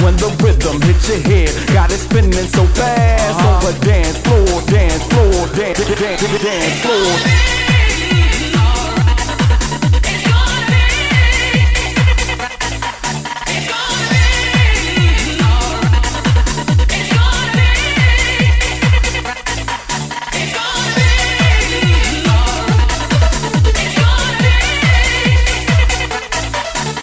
when the rhythm hits your head. Got it spinning so fast on the dance floor, dance floor, dance floor.